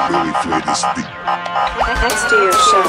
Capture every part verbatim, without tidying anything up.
Really play this beat. Next to your show.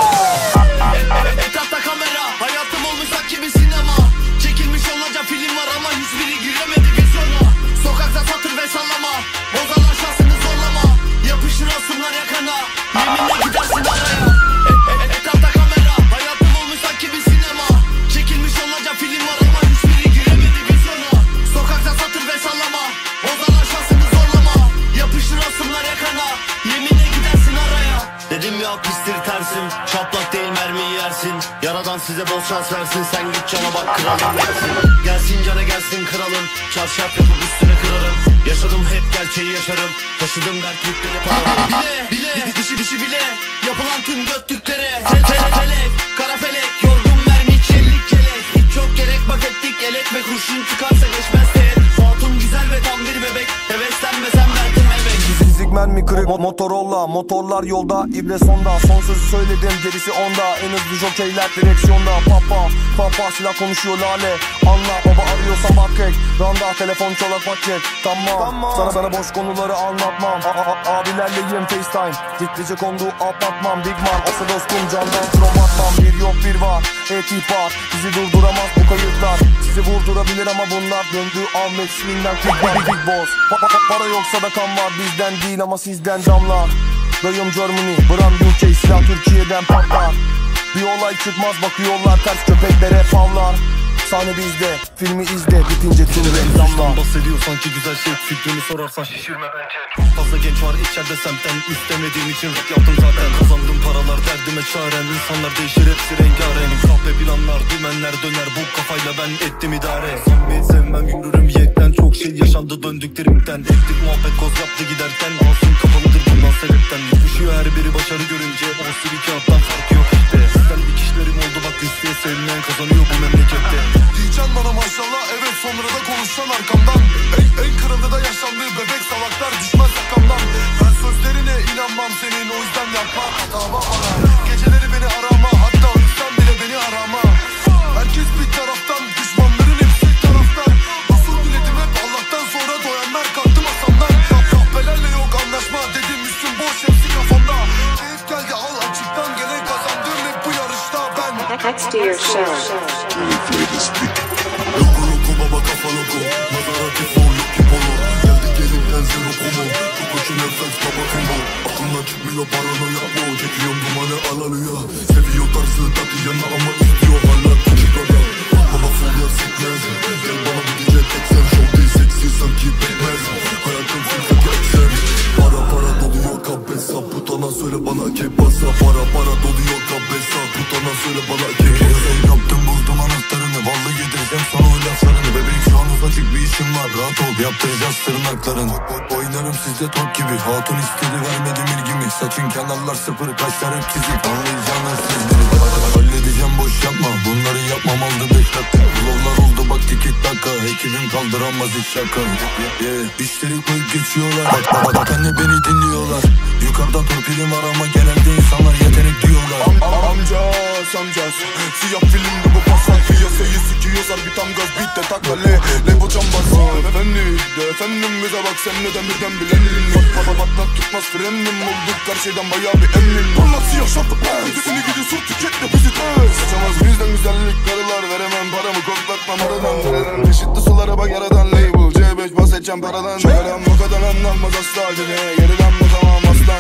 Etrafta kamera, hayatım olmuş sanki bir sinema. Çekilmiş onlarca film var ama hiçbiri giremedi vizyona. Sokakta satır ve sallama, bozarlar şansını zorlama. Yapışır asımlar yakana, yeminle gidersin araya. e, e, Etrafta kamera, hayatım olmuş sanki bir sinema. Çekilmiş onlarca film var ama hiçbiri giremedi vizyona. Sokakta satır ve sallama, bozarlar şansını zorlama. Yapışır asımlar yakana, yeminle gidersin araya. Dedim ya pistir tersim, şaplak değil mermiyi yersin. Yaradan size bol şans versin, sen git cana bak kralım gelsin. Gelsin cana gelsin kralım, çarşaf yapıp üstüne kırarım. Yaşadım hep gerçeği yaşarım, taşıdım dert yükleri paralım. Bile bile dişi dişi bile yapılan tüm döktüklere. Tel tel felek, kara felek, yorgun mermi çellik kelek. Hiç yok gerek bak ettik elek ve kurşun çıkarsa geçmez teğet. Hatun güzel ve tam bir bebek, heveslenmesen verdim emek. Fizik mermi kırık Motorola, motorlar yolda, ibre sonda. Son sözü söyledim, gerisi onda. En hızlı jokeyler direksiyonda. Papa, papa silah konuşuyor lale. Anla baba arıyorsan bak ek. Randa telefon çalak paket. Tamam, tamam. Sana sana boş konuları anlatmam. A -a -a Abilerleyim FaceTime. Gitlice kondu apartman. Big man asa dostum candan krom atmam. Bir yok bir var etibar, bizi durduramaz bu kayıtlar. Sizi vurdurabilir ama bunlar döndü Ahmet Swing'den quick big big boss. pa -pa -pa Para yoksa da kan var, bizden değil ama sizden damlar. Dayım Germany, Bram U K, silah Türkiye'den patlar. Bir olay çıkmaz bakıyorlar ters, köpekler hep avlar. Sahne bizde, filmi izle, bitince tüm reklamlar. Bahsediyor sanki güzel şey, fikrini sorarsan şişirme bence. Çok fazla genç var içeride semtten, istemediğim için rap yaptım zaten. Kazandım paralar derdime çarem, insanlar değişir hepsi rengarenk. Kahpe planlar, dümenler döner, bu kafayla ben ettim idare. Samimi sevmem yürürüm yekten, çok şey yaşandı döndüklerimden. Ettik muhabbet koz yaptı giderken, ağzım kapalıdır bundan sebepten. Yapışıyor her biri başarı görünce, o sürü kağıttan farkı yok işte. Sizden dikişlerim oldu bak listeye, sevilen kazanıyor bu memlekette. Diyeceksin bana maşallah, evet sonra da konuşacaksın arkamdan. En, en kralı da yaşandığı bebek salaklar düşmez yakamdan. Ben sözlerine inanmam senin, o yüzden yapma hatama bana. Geceleri beni arama, hatta ölsem bile beni arama. Herkes bir taraftan, düşmanların hepsi taraftan. Nasıl diledim hep Allah'tan, sonra doyanlar kalktı masamdan. Kahpelerle yok anlaşma dedim, üstüm boş hepsi kafamda. Keyif geldi al açıktan, gene kazandım hep bu yarışta ben. Next to your show. Really play this beat. Loku loku baba kafa loku, Maserati for Loki Polo. Geldik elinden zero komo, bu koçun efekt baba kumbo. Aklımdan çıkmıyor paranoya, o çekiyorum dumanı alalıya. Seviyor tarzı tatlı yana ama istiyor hala küçük adam. Baba fuller sikmez, gel bana bir gece teksen. Show değil seksi sanki pekmez, hayatım filteki eksen. Para para doluyor kabesa, putana söyle bana kebasa. Para para doluyor kabesa, putana söyle bana kebasa. Yaptım buldum anahtarını, vallahi yedireceğim sana o laflarını. Bebeğim şu an ufacık bir işim var, rahat ol yaptıracağız tırnaklarını. Oynarım sizde top gibi, hatun istedi vermedim ilgimi. Saçın kenarlar sıfır, kaşlar hep çizik, anlayacağınız sizleri. Halledeceğim boş yapma, bunları yapmam aldı beş dakika. Yollar oldu bak tikit dakika, ekibim kaldıramaz hiç şaka. Yeah. İşleri koyup geçiyorlar, bak bak bak anne beni dinliyorlar. Yukarıda torpilim var ama genelde insanlar yetenek diyorlar. Am am amcas amcas, siyah filmde bu pasak. Piyasayı sikiyorlar bir tam gaz beat de takale. Le bu cambazı efendi de efendim bize bak sen neden birden bilenin. Bak baba batmak tutmaz frenim, olduk her şeyden bayağı bir emin. Valla siyah şartlı ben, seni gidiyor sur tüketle bizi tez. Sıçamaz bizden güzellik karılar, veremem paramı koklatmam aradan. Veremem eşitli sulara bak yaradan, label C beş bas edeceğim paradan. Çekerim o kadar anlamaz asla gene, geriden bu tamam aslan.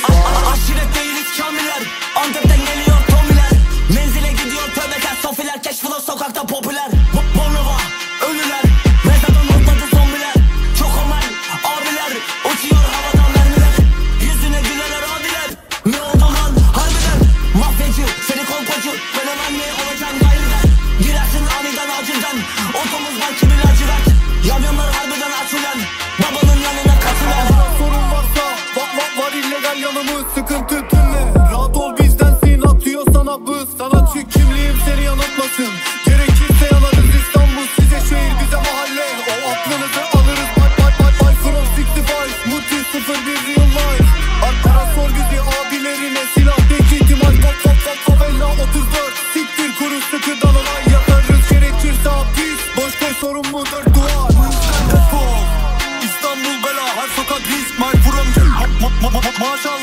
Aşiret değiliz kamiller, Antep'ten geliyor tomiler. Menzile gidiyor tövbekar sofiler, keşfıla sokakta popüler. Bornova, ölüler, mezardan ortacı zombiler. Çok omel, abiler, uçuyor havadan mermiler. Yüzüne gülerler abiler, ne oldu lan harbiden. Mafyacı, seni kolpacı, ben hemen ne olacağım gayriden. Girersin aniden acilden, otomuz var kimin acırak. Yamyamlar harbiden açılan, babanın yanına katılan. Sorun varsa, var, var, var illegal yanımız, sıkıntı tümle. Rahat ol bizdensin, atıyor sana bız. Sana çık kimliğim seni yanıltmasın. Gerekirse yanarız İstanbul, size şehir bize mahalle. O aklınızı alırız, bay bay bay bay. From altmış beş, Muti sıfır bir real life. Arkara sor bizi abilerine, silahtaki ihtimal. Kop kop kop favela otuz dört. Siktir kuru sıkı dalına yatarız, gerekirse hapis. Boş koy sorun mu dört duvar. İstanbul bela, her sokak risk. My from ma ma ma ma maşa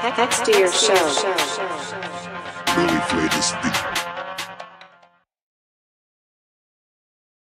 Next to your show. Really play this beat.